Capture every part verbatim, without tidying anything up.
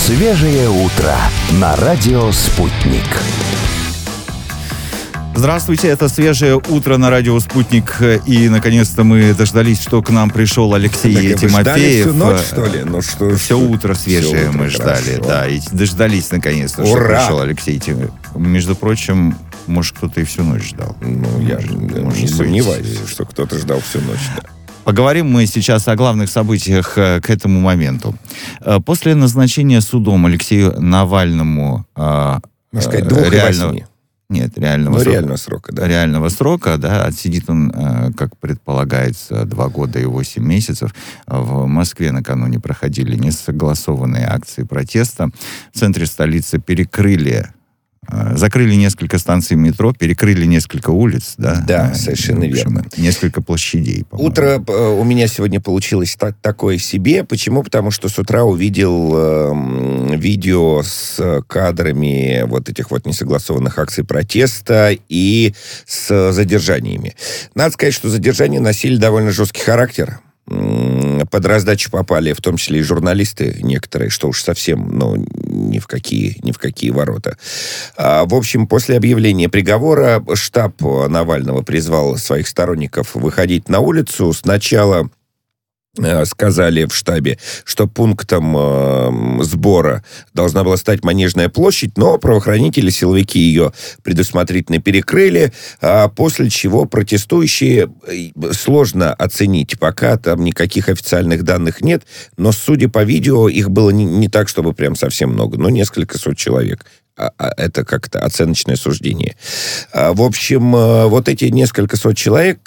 Свежее утро на радио «Спутник». Здравствуйте, это «Свежее утро» на радио «Спутник». И, наконец-то, мы дождались, что к нам пришел Алексей так, Тимофеев. Ждали всю ночь, что ли? Ну, что, все что? утро свежее все утро, мы ждали, хорошо. да. И дождались, наконец-то, Ура! что пришел Алексей Тимофеев. Между прочим, может, кто-то и всю ночь ждал. Ну, я может, не может сомневаюсь, быть. что кто-то ждал всю ночь, да. Поговорим мы сейчас о главных событиях к этому моменту. После назначения судом Алексею Навальному Можно сказать, двух реального... и восьми. Нет, реального, ну, срока, реального срока, да. Реального срока, да, отсидит он, как предполагается, два года и восемь месяцев. В Москве накануне проходили несогласованные акции протеста. В центре столицы перекрыли, закрыли несколько станций метро, перекрыли несколько улиц, да. Да, совершенно в общем, верно. Несколько площадей, по-моему. Утро у меня сегодня получилось так, такое себе. Почему? Потому что с утра увидел э, видео с кадрами вот этих вот несогласованных акций протеста и с задержаниями. Надо сказать, что задержания носили довольно жесткий характер. Под раздачу попали, в том числе и журналисты некоторые, что уж совсем, ну, ни в какие, ни в какие ворота. А, в общем, после объявления приговора штаб Навального призвал своих сторонников выходить на улицу. Сначала сказали в штабе, что пунктом э, сбора должна была стать Манежная площадь, но правоохранители, силовики ее предусмотрительно перекрыли, а после чего протестующие, сложно оценить, пока там никаких официальных данных нет, но, судя по видео, их было не, не так, чтобы прям совсем много, но несколько сот человек. Это как-то оценочное суждение. В общем, вот эти несколько сот человек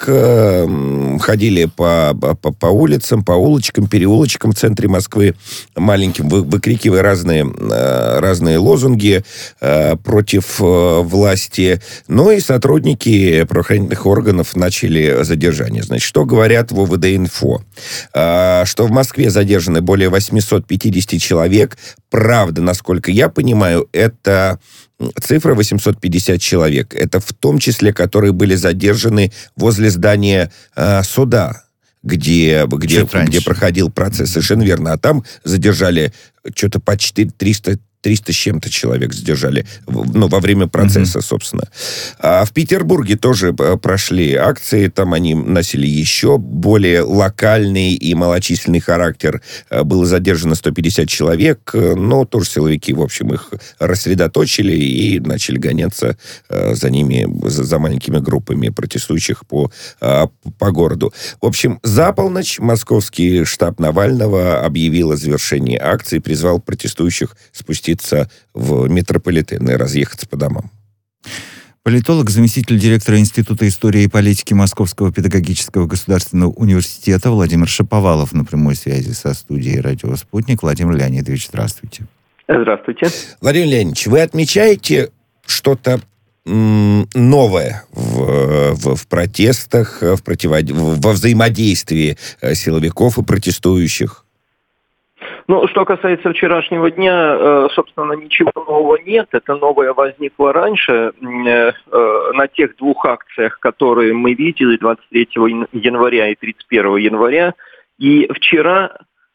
ходили по, по, по улицам, по улочкам, переулочкам в центре Москвы, маленьким, выкрикивая разные, разные лозунги против власти. Ну и сотрудники правоохранительных органов начали задержание. Значит, что говорят в ОВД-инфо? Что в Москве задержаны более восемьсот пятьдесят человек. Правда, насколько я понимаю, это цифра восемьсот пятьдесят человек. Это в том числе, которые были задержаны возле здания э, суда, где, где, где проходил процесс. Совершенно верно. А там задержали что-то почти триста триста с чем-то человек задержали, ну, во время процесса, mm-hmm. собственно. А в Петербурге тоже прошли акции, там они носили еще более локальный и малочисленный характер. Было задержано сто пятьдесят человек, но тоже силовики, в общем, их рассредоточили и начали гоняться за ними, за, за маленькими группами протестующих по, по городу. В общем, за полночь московский штаб Навального объявил о завершении акции, призвал протестующих спуститься в метрополитен и разъехаться по домам. Политолог, заместитель директора Института истории и политики Московского педагогического государственного университета Владимир Шаповалов на прямой связи со студией «Радио Спутник». Владимир Леонидович, здравствуйте. Здравствуйте. Владимир Леонидович, вы отмечаете что-то м- новое в, в, в протестах, в противод... во взаимодействии силовиков и протестующих? Ну, что касается вчерашнего дня, собственно, ничего нового нет. Это новое возникло раньше на тех двух акциях, которые мы видели двадцать третьего января и тридцать первого января. И вчера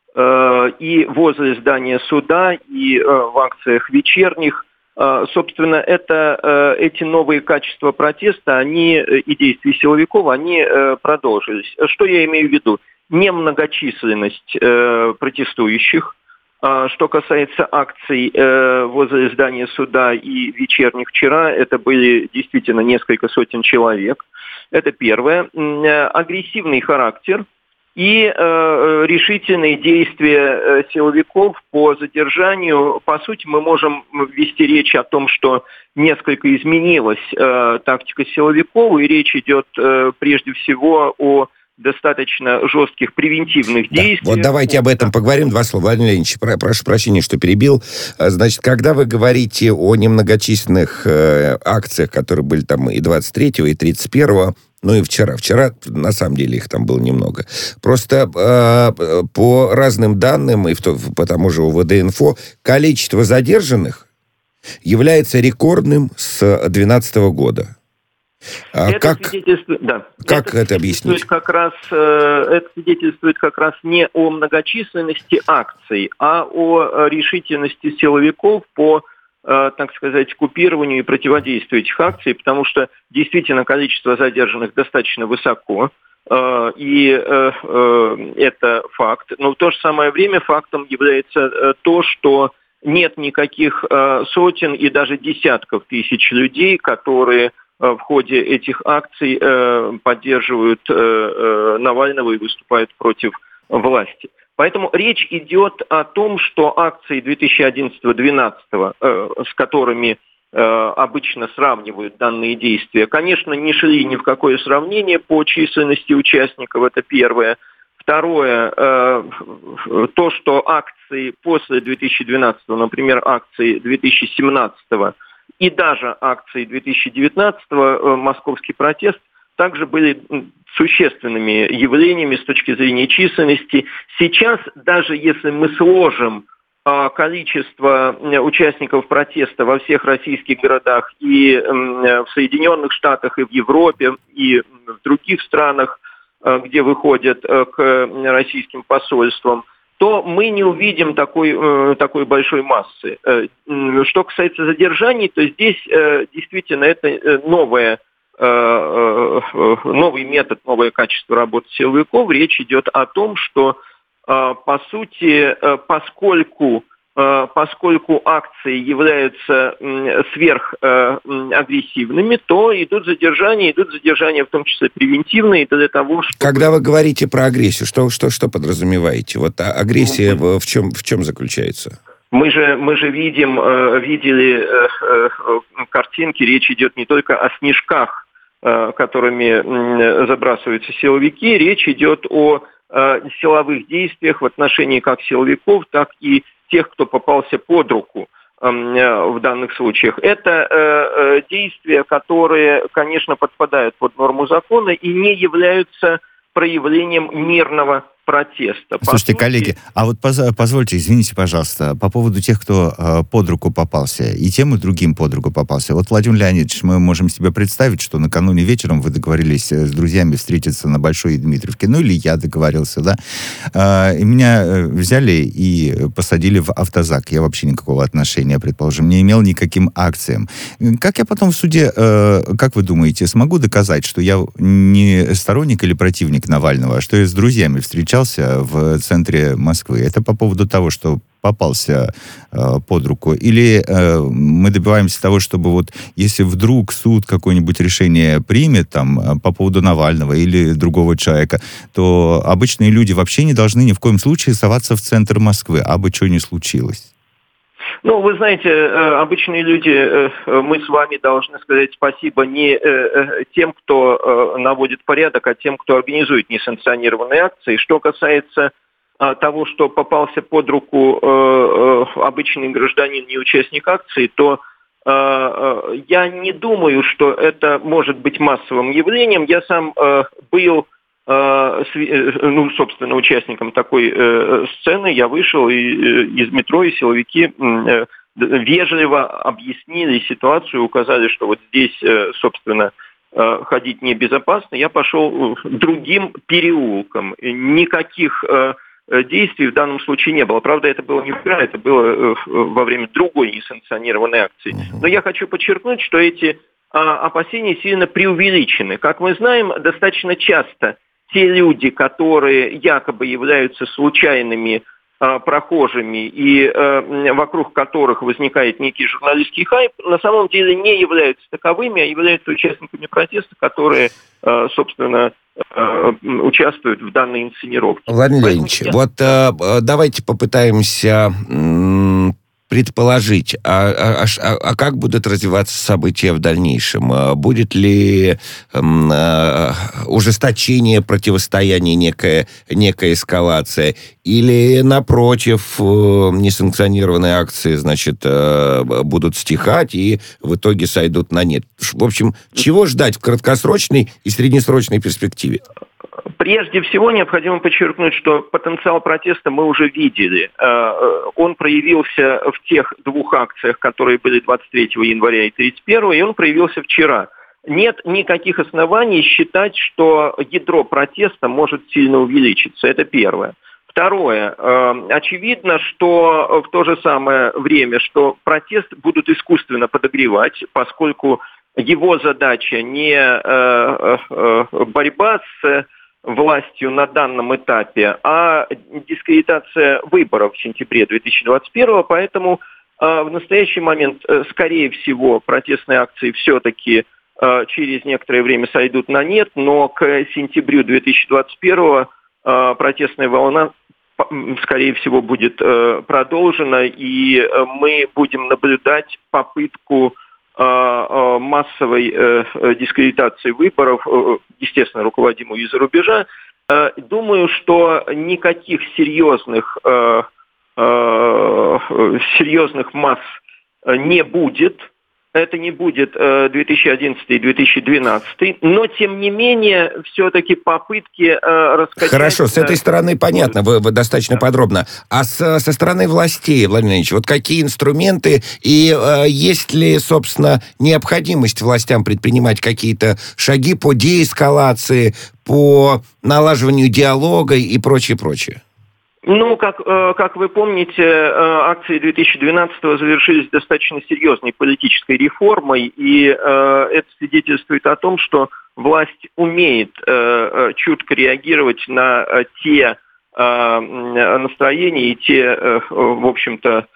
и возле здания суда, и в акциях вечерних, собственно, это, эти новые качества протеста, они и действий силовиков, они продолжились. Что я имею в виду? Немногочисленность э, протестующих. А, что касается акций э, возле здания суда и вечерних вчера, это были действительно несколько сотен человек. Это первое. Э, агрессивный характер и э, решительные действия э, силовиков по задержанию. По сути, мы можем вести речь о том, что несколько изменилась э, тактика силовиков, и речь идет э, прежде всего о достаточно жестких превентивных да. действий. Вот давайте об этом поговорим. Два слова. Владимир Леонидович, про, прошу прощения, что перебил. Значит, когда вы говорите о немногочисленных э, акциях, которые были там и двадцать третьего, и тридцать первого, ну и вчера. Вчера, на самом деле, их там было немного. Просто э, по разным данным, и в то, по тому же ОВД-инфо, количество задержанных является рекордным с две тысячи двенадцатого года. А это как, свидетельствует, да, как это, это объяснить? Как раз, это свидетельствует как раз не о многочисленности акций, а о решительности силовиков по, так сказать, купированию и противодействию этих акций, потому что действительно количество задержанных достаточно высоко, и это факт. Но в то же самое время фактом является то, что нет никаких сотен и даже десятков тысяч людей, которые в ходе этих акций поддерживают Навального и выступают против власти. Поэтому речь идет о том, что акции две тысячи одиннадцатого-двенадцатого, с которыми обычно сравнивают данные действия, конечно, не шли ни в какое сравнение по численности участников, это первое. Второе, то, что акции после две тысячи двенадцатого, например, акции две тысячи семнадцатого и даже акции две тысячи девятнадцатого, московский протест, также были существенными явлениями с точки зрения численности. Сейчас, даже если мы сложим количество участников протеста во всех российских городах и в Соединенных Штатах, и в Европе, и в других странах, где выходят к российским посольствам, то мы не увидим такой, такой большой массы. Что касается задержаний, то здесь действительно это новое, новый метод, новое качество работы силовиков. Речь идет о том, что, по сути, поскольку, поскольку акции являются сверхагрессивными, то идут задержания, идут задержания в том числе превентивные для того, чтобы... Когда вы говорите про агрессию, что, что, что подразумеваете? Вот агрессия в чем, в чем заключается? Мы же, мы же видим, видели картинки, речь идет не только о снежках, которыми забрасываются силовики, речь идет о силовых действиях в отношении как силовиков, так и тех, кто попался под руку в данных случаях. Это действия, которые, конечно, подпадают под норму закона и не являются проявлением мирного протеста. Слушайте, сути... коллеги, а вот поз- позвольте, извините, пожалуйста, по поводу тех, кто э, под руку попался, и тем, и другим под руку попался. Вот, Владимир Леонидович, мы можем себе представить, что накануне вечером вы договорились с друзьями встретиться на Большой Дмитриевке, ну или я договорился, да, э, и меня взяли и посадили в автозак. Я вообще никакого отношения, предположим, не имел никаким акциям. Как я потом в суде, э, как вы думаете, смогу доказать, что я не сторонник или противник Навального, а что я с друзьями встречался в центре Москвы? Это по поводу того, что попался э, под руку? Или э, мы добиваемся того, чтобы вот если вдруг суд какое-нибудь решение примет там по поводу Навального или другого человека, то обычные люди вообще не должны ни в коем случае соваться в центр Москвы, а бы что ни случилось? Ну, вы знаете, обычные люди, мы с вами должны сказать спасибо не тем, кто наводит порядок, а тем, кто организует несанкционированные акции. Что касается того, что попался под руку обычный гражданин, не участник акции, то я не думаю, что это может быть массовым явлением. Я сам был... ну, собственно, участником такой э, сцены. Я вышел и, э, из метро, и силовики э, вежливо объяснили ситуацию, указали, что вот здесь, э, собственно, э, ходить небезопасно. Я пошел другим переулком. Никаких э, действий в данном случае не было. Правда, это было не вчера, это было э, во время другой несанкционированной акции. Но я хочу подчеркнуть, что эти э, опасения сильно преувеличены. Как мы знаем, достаточно часто те люди, которые якобы являются случайными э, прохожими и э, вокруг которых возникает некий журналистский хайп, на самом деле не являются таковыми, а являются участниками протеста, которые, э, собственно, э, участвуют в данной инсценировке. Владимир Леонидович, я... вот э, давайте попытаемся... М- предположить, а, а, а, а как будут развиваться события в дальнейшем? Будет ли м, а, ужесточение противостояния, некая, некая эскалация? Или, напротив, несанкционированные акции, значит, будут стихать и в итоге сойдут на нет? В общем, чего ждать в краткосрочной и среднесрочной перспективе? Прежде всего необходимо подчеркнуть, что потенциал протеста мы уже видели. Он проявился в тех двух акциях, которые были двадцать третьего января и тридцать первого, и он проявился вчера. нет никаких оснований считать, что ядро протеста может сильно увеличиться. Это первое. Второе. Очевидно, что в то же самое время, что протест будут искусственно подогревать, поскольку его задача не борьба с властью на данном этапе, а дискредитация выборов в сентябре две тысячи двадцать первого. Поэтому в настоящий момент, скорее всего, протестные акции все-таки через некоторое время сойдут на нет, но к сентябрю две тысячи двадцать первого протестная волна, скорее всего, будет продолжена, и мы будем наблюдать попытку массовой дискредитации выборов, естественно, руководимую из-за рубежа. Думаю, что никаких серьезных, серьезных масс не будет. Это не будет две тысячи одиннадцатый - две тысячи двенадцатый, но, тем не менее, все-таки попытки раскачать... Хорошо, с этой стороны понятно, вы, вы достаточно да. подробно. А с, со стороны властей, Владимир Леонидович, вот какие инструменты и э, есть ли, собственно, необходимость властям предпринимать какие-то шаги по деэскалации, по налаживанию диалога и прочее, прочее? Ну, как, как вы помните, акции две тысячи двенадцатого завершились достаточно серьезной политической реформой, и это свидетельствует о том, что власть умеет чутко реагировать на те настроения и те, в общем-то,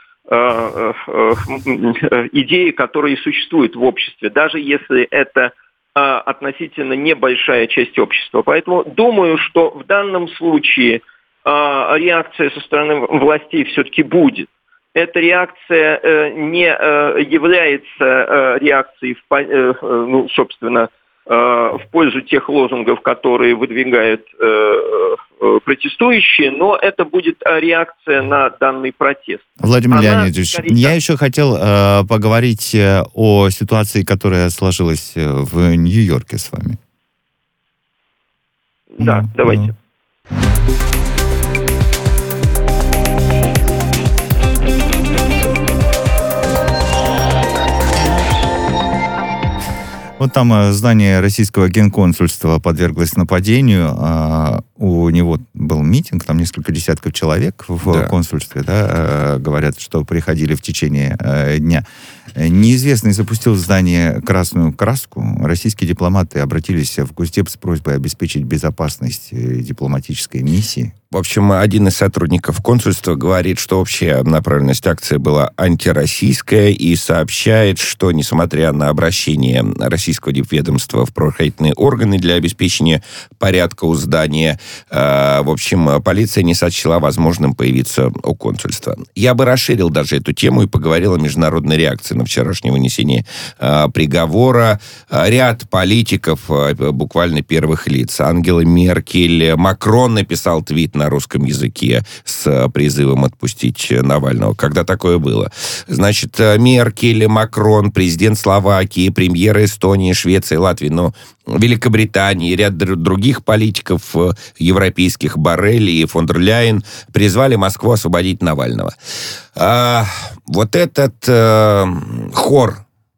идеи, которые существуют в обществе, даже если это относительно небольшая часть общества. Поэтому думаю, что в данном случае реакция со стороны властей все-таки будет. Эта реакция э, не э, является э, реакцией, в, э, ну, собственно, э, в пользу тех лозунгов, которые выдвигают э, э, протестующие, но это будет реакция на данный протест. Владимир Она, Леонидович, скорее, я еще хотел э, поговорить о ситуации, которая сложилась в Нью-Йорке с вами. Да, ну, давайте. Ну. Вот там здание российского генконсульства подверглось нападению. У него был митинг, там несколько десятков человек в да. консульстве, да, говорят, что приходили в течение дня. Неизвестный запустил в здание красную краску. Российские дипломаты обратились в Госдеп с просьбой обеспечить безопасность дипломатической миссии. В общем, один из сотрудников консульства говорит, что общая направленность акции была антироссийская и сообщает, что, несмотря на обращение российского дипведомства в правоохранительные органы для обеспечения порядка у здания, э, в общем, полиция не сочла возможным появиться у консульства. Я бы расширил даже эту тему и поговорил о международной реакции на вчерашнее вынесение э, приговора. Ряд политиков, э, буквально первых лиц, Ангела Меркель, Макрон написал твит на русском языке с призывом отпустить Навального. Когда такое было? Значит, Меркель, Макрон, президент Словакии, премьеры Эстонии, Швеции, Латвии, ну, Великобритании, ряд других политиков европейских, Боррелли и фон дер Ляйен, призвали Москву освободить Навального. А, вот этот э, хор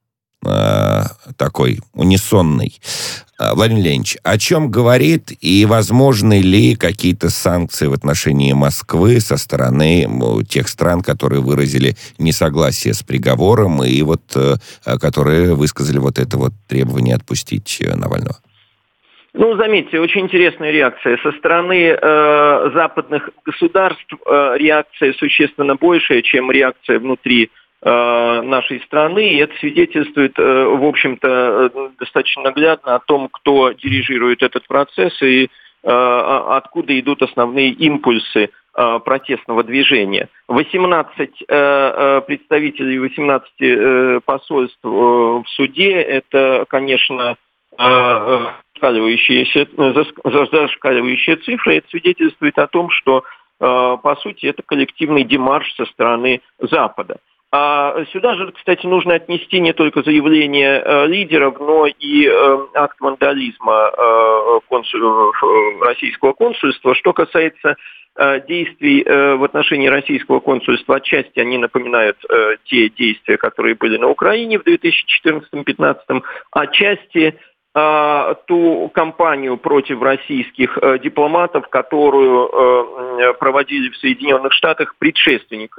э, такой унисонный, Владимир Леонидович, о чем говорит и возможны ли какие-то санкции в отношении Москвы со стороны тех стран, которые выразили несогласие с приговором и вот которые высказали вот это вот требование отпустить Навального? Ну, заметьте, очень интересная реакция. Со стороны э, западных государств э, реакция существенно большая, чем реакция внутри нашей страны, и это свидетельствует, в общем-то, достаточно наглядно о том, кто дирижирует этот процесс и откуда идут основные импульсы протестного движения. восемнадцать представителей восемнадцати посольств в суде, это, конечно, зашкаливающая, зашкаливающая цифра, это свидетельствует о том, что, по сути, это коллективный демарш со стороны Запада. А сюда же, кстати, нужно отнести не только заявление э, лидеров, но и э, акт вандализма э, консуль, э, российского консульства. Что касается действий в отношении российского консульства. Отчасти они напоминают те действия, которые были на Украине в две тысячи четырнадцатом-пятнадцатом, отчасти ту кампанию против российских дипломатов, которую проводили в Соединенных Штатах предшественник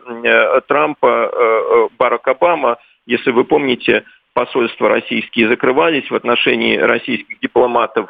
Трампа Барак Обама. Если вы помните, посольства российские закрывались в отношении российских дипломатов,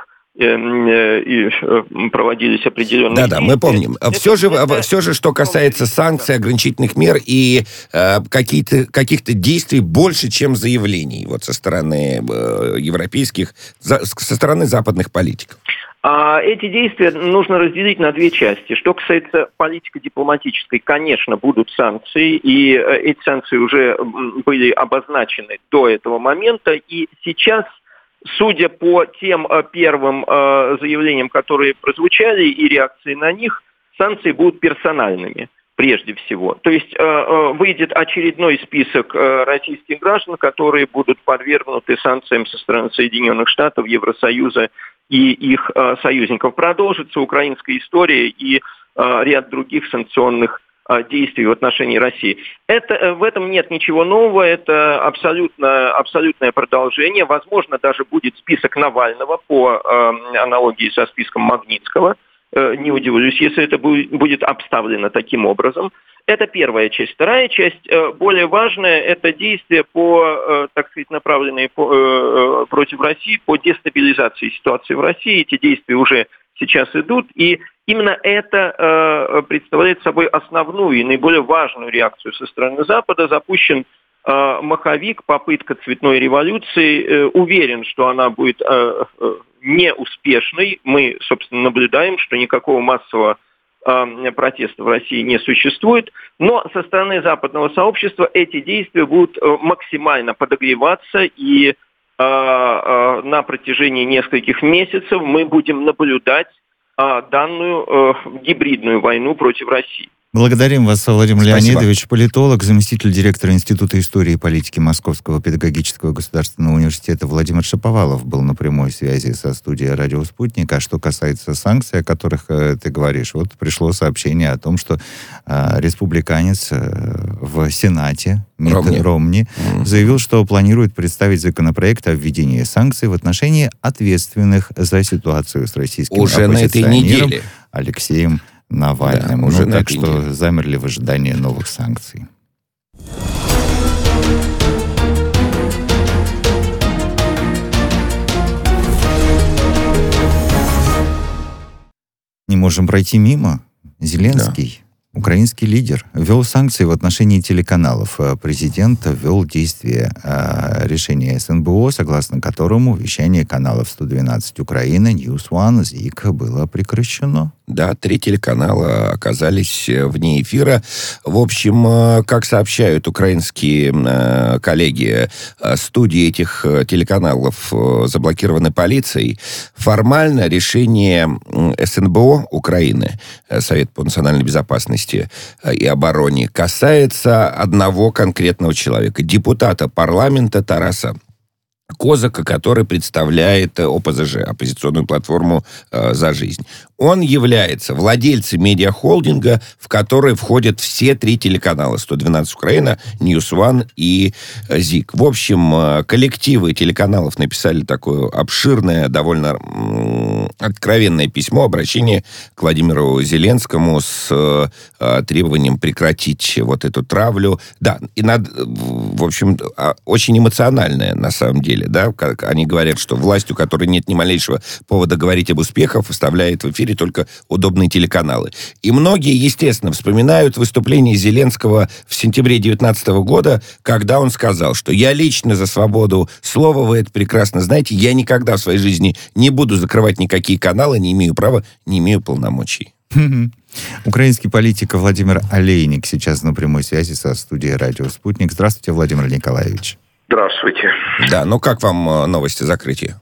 и проводились определенные Да-да, мы помним. Это, все, же, это... все же, что касается санкций, ограничительных мер и э, какие-то, каких-то действий больше, чем заявлений вот со стороны э, европейских, за, со стороны западных политиков. А эти действия нужно разделить на две части. Что касается политико-дипломатической, конечно, будут санкции, и эти санкции уже были обозначены до этого момента, и сейчас, судя по тем э, первым э, заявлениям, которые прозвучали, и реакции на них, санкции будут персональными, прежде всего. То есть э, э, выйдет очередной список э, российских граждан, которые будут подвергнуты санкциям со стороны Соединенных Штатов, Евросоюза и их э, союзников. Продолжится украинская история и э, ряд других санкционных действий в отношении России. Это, в этом нет ничего нового, это абсолютно, абсолютное продолжение. Возможно, даже будет список Навального по э, аналогии со списком Магнитского. Э, не удивлюсь, если это будет, будет обставлено таким образом. Это первая часть. Вторая часть, э, более важная, это действия, по, э, так сказать, направленные по, э, против России, по дестабилизации ситуации в России. Эти действия уже сейчас идут, и именно это э, представляет собой основную и наиболее важную реакцию со стороны Запада. Запущен э, маховик, попытка цветной революции. Э, уверен, что она будет э, э, неуспешной. Мы, собственно, наблюдаем, что никакого массового э, протеста в России не существует. Но со стороны западного сообщества эти действия будут э, максимально подогреваться, и на протяжении нескольких месяцев мы будем наблюдать данную гибридную войну против России. Благодарим вас, Владимир Спасибо. Леонидович, политолог, заместитель директора Института истории и политики Московского педагогического государственного университета Владимир Шаповалов был на прямой связи со студией «Радио Спутник». А что касается санкций, о которых э, ты говоришь, вот пришло сообщение о том, что э, республиканец э, в Сенате Митт Ромни, Ромни mm-hmm. заявил, что планирует представить законопроект о введении санкций в отношении ответственных за ситуацию с российским уже оппозиционером на этой неделе. Алексеем Навальным. Да, уже ну, на так что неделе. Замерли в ожидании новых санкций. Не можем пройти мимо. Зеленский, да. украинский лидер, ввел санкции в отношении телеканалов. Президент ввел действие э, решения эс эн бэ о, согласно которому вещание каналов сто двенадцать Украина, Ньюс One, ЗИК было прекращено. Да, три телеканала оказались вне эфира. В общем, как сообщают украинские э, коллеги, студии этих телеканалов заблокированы полицией. Формально решение эс эн бэ о Украины, Совет по национальной безопасности и обороне, касается одного конкретного человека, депутата парламента Тараса Козака, который представляет о пэ зэ жэ, оппозиционную платформу э, «За жизнь». Он является владельцем медиахолдинга, в который входят все три телеканала: сто двенадцать Украина, Ньюс One и ЗИК. В общем, э, коллективы телеканалов написали такое обширное, довольно э, откровенное письмо, обращение к Владимиру Зеленскому с э, требованием прекратить вот эту травлю. Да, и надо, в общем, очень эмоциональное на самом деле. Да, как они говорят, что власть, у которой нет ни малейшего повода говорить об успехах, вставляет в эфире только удобные телеканалы. И многие, естественно, вспоминают выступление Зеленского в сентябре две тысячи девятнадцатого года, когда он сказал, что я лично за свободу слова, вы это прекрасно знаете, я никогда в своей жизни не буду закрывать никакие каналы, не имею права, не имею полномочий. Украинский политик Владимир Олейник сейчас на прямой связи со студией «Радио Спутник». Здравствуйте, Владимир Николаевич. Здравствуйте. Да, ну как вам новости закрытия?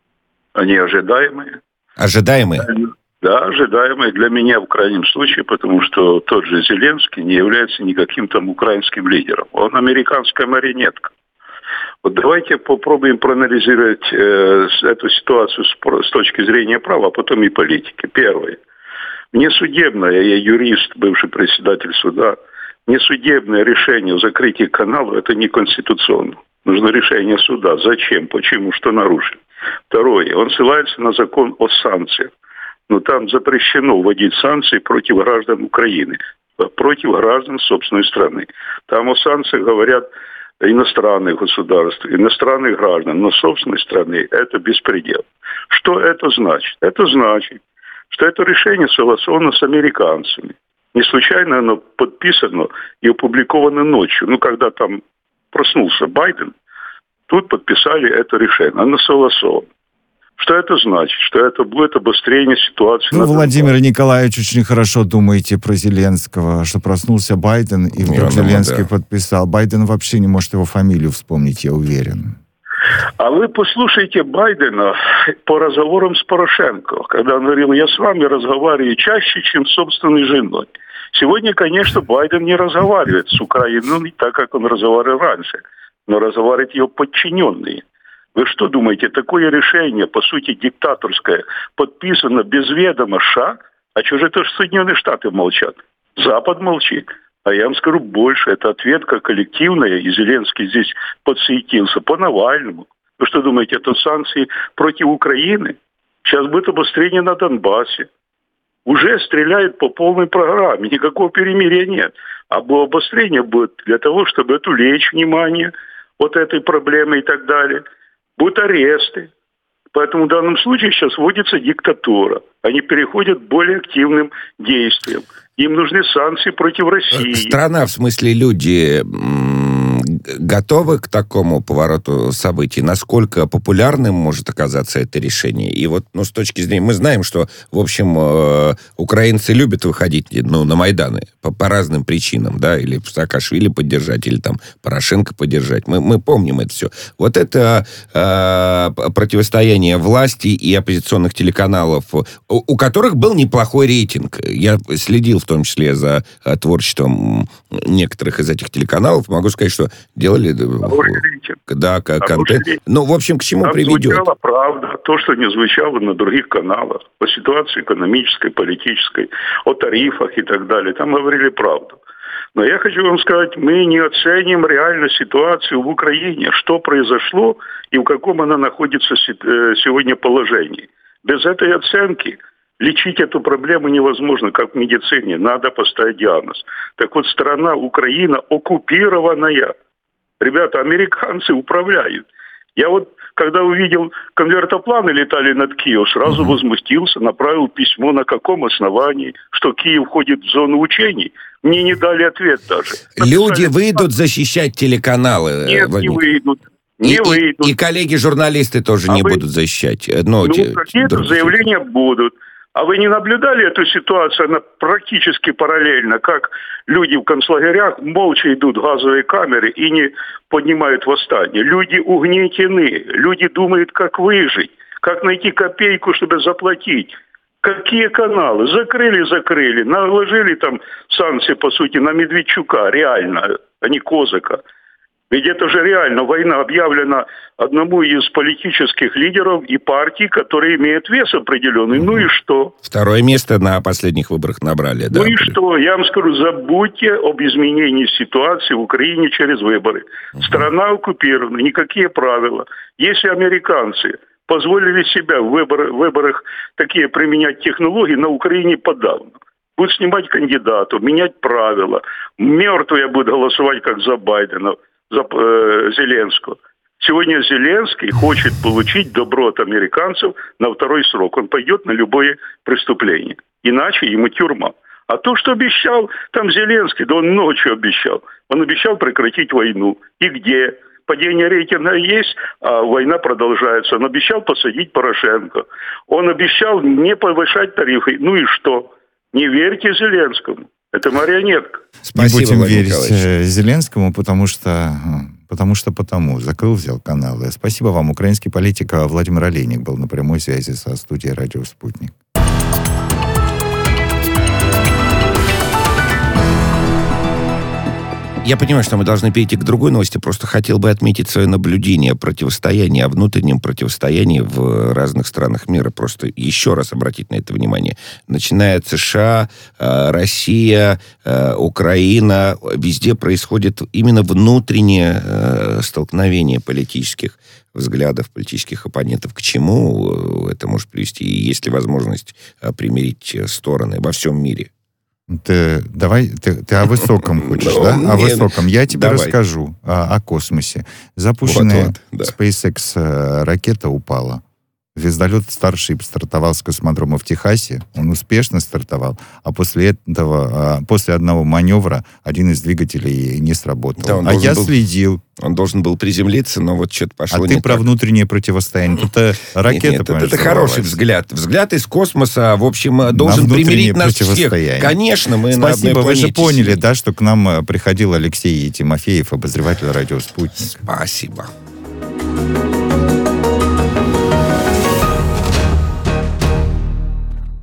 Они ожидаемые. Ожидаемые? Да, ожидаемые для меня в крайнем случае, потому что тот же Зеленский не является никаким там украинским лидером. Он американская марионетка. Вот давайте попробуем проанализировать э, эту ситуацию с, с точки зрения права, а потом и политики. Первое. Несудебное, я юрист, бывший председатель суда, несудебное решение о закрытии канала – это не конституционно. Нужно решение суда. Зачем? Почему? Что нарушили? Второе. Он ссылается на закон о санкциях. Но там запрещено вводить санкции против граждан Украины, против граждан собственной страны. Там о санкциях говорят иностранных государств, иностранных граждан, но собственной страны это беспредел. Что это значит? Это значит, что это решение согласовано с американцами. Не случайно оно подписано и опубликовано ночью. Ну, когда там проснулся Байден, тут подписали это решение. Оно согласовано. Что это значит? Что это будет обострение ситуации. Ну, Владимир Николаевич, очень хорошо думаете про Зеленского, что проснулся Байден, и вдруг Зеленский да. подписал. Байден вообще не может его фамилию вспомнить, я уверен. А вы послушайте Байдена по разговорам с Порошенко, когда он говорил, я с вами разговариваю чаще, чем с собственной женой. Сегодня, конечно, Байден не разговаривает с Украиной, так как он разговаривал раньше, но разговаривают ее подчиненные. Вы что думаете, такое решение, по сути, диктаторское, подписано без ведома США, а что же это Соединенные Штаты молчат? Запад молчит. А я вам скажу больше, это ответка коллективная, и Зеленский здесь подсуетился по Навальному. Вы что думаете, это санкции против Украины? Сейчас будет обострение на Донбассе. Уже стреляют по полной программе, никакого перемирия нет. А обострение будет для того, чтобы отвлечь внимание от этой проблемы и так далее. Будут аресты. Поэтому в данном случае сейчас вводится диктатура. Они переходят к более активным действиям. Им нужны санкции против России. Страна, в смысле люди, готовы к такому повороту событий? Насколько популярным может оказаться это решение? И вот, ну, с точки зрения... Мы знаем, что, в общем, э, украинцы любят выходить, ну, на Майданы по, по разным причинам, да, или Саакашвили поддержать, или там Порошенко поддержать. Мы, мы помним это все. Вот это э, противостояние власти и оппозиционных телеканалов, у, у которых был неплохой рейтинг. Я следил в том числе за э, творчеством некоторых из этих телеканалов. Могу сказать, что делали да, контент. Ну, в общем, к чему там приведет? Звучала правда, то, что не звучало на других каналах, по ситуации экономической, политической, о тарифах и так далее. Там говорили правду. Но я хочу вам сказать, мы не оценим реально ситуацию в Украине, что произошло и в каком она находится сегодня положении. Без этой оценки лечить эту проблему невозможно, как в медицине. Надо поставить диагноз. Так вот, страна Украина оккупированная. Ребята, американцы управляют. Я вот, когда увидел, конвертопланы летали над Киевом, сразу uh-huh. возмутился, направил письмо, на каком основании, что Киев входит в зону учений. Мне не дали ответ даже. Люди Написали, выйдут защищать телеканалы? Нет, не выйдут. Не и, выйдут. И, и коллеги-журналисты тоже а не вы... будут защищать? Ну, ну те, какие-то заявления будут. А вы не наблюдали эту ситуацию? Она практически параллельна, как люди в концлагерях молча идут в газовые камеры и не поднимают восстание. Люди угнетены, люди думают, как выжить, как найти копейку, чтобы заплатить. Какие каналы? Закрыли, закрыли, наложили там санкции, по сути, на Медведчука, реально, а не Козака. Ведь это же реально война объявлена одному из политических лидеров и партий, которые имеют вес определенный. Ну и что? Второе место на последних выборах набрали. Ну да? и что? Я вам скажу, забудьте об изменении ситуации в Украине через выборы. Uh-huh. Страна оккупирована, никакие правила. Если американцы позволили себя в выбор, выборах такие применять технологии, на Украине подавно. Будут снимать кандидатов, менять правила. Мертвые будут голосовать, как за Байдена. За э, Зеленского. Сегодня Зеленский хочет получить добро от американцев на второй срок. Он пойдет на любое преступление. Иначе ему тюрьма. А то, что обещал там Зеленский, да он ночью обещал. Он обещал прекратить войну. И где? Падение рейтинга есть, а война продолжается. Он обещал посадить Порошенко. Он обещал не повышать тарифы. Ну и что? Не верьте Зеленскому. Это марионетка. Спасибо, не будем верить Николаевич. Зеленскому, потому что, потому что потому. Закрыл, взял каналы. Спасибо вам. Украинский политик Владимир Олейник был на прямой связи со студией «Радио Спутник». Я понимаю, что мы должны перейти к другой новости, просто хотел бы отметить свое наблюдение о противостоянии, о внутреннем противостоянии в разных странах мира. Просто еще раз обратить на это внимание. Начиная от США, Россия, Украина, везде происходит именно внутреннее столкновение политических взглядов, политических оппонентов. К чему это может привести? И есть ли возможность примирить стороны во всем мире? Ты, давай, ты, ты о высоком хочешь, Ну, да? О нет, высоком. Я тебе давай. расскажу о, о космосе. Запущенная Вот, вот, да. SpaceX э, ракета упала. Звездолет старший стартовал с космодрома в Техасе. Он успешно стартовал, а после этого, после одного маневра один из двигателей не сработал. Да, он а я был, следил. Он должен был приземлиться, но вот что-то пошло А не ты про так. внутреннее противостояние. Это ракета, Нет, нет, это, это хороший взгляд. Взгляд из космоса, в общем, должен примирить нас всех. Конечно, мы на одной Спасибо, вы же планете поняли, сидим. да, что к нам приходил Алексей Тимофеев, обозреватель «Радио Спутник». Спасибо.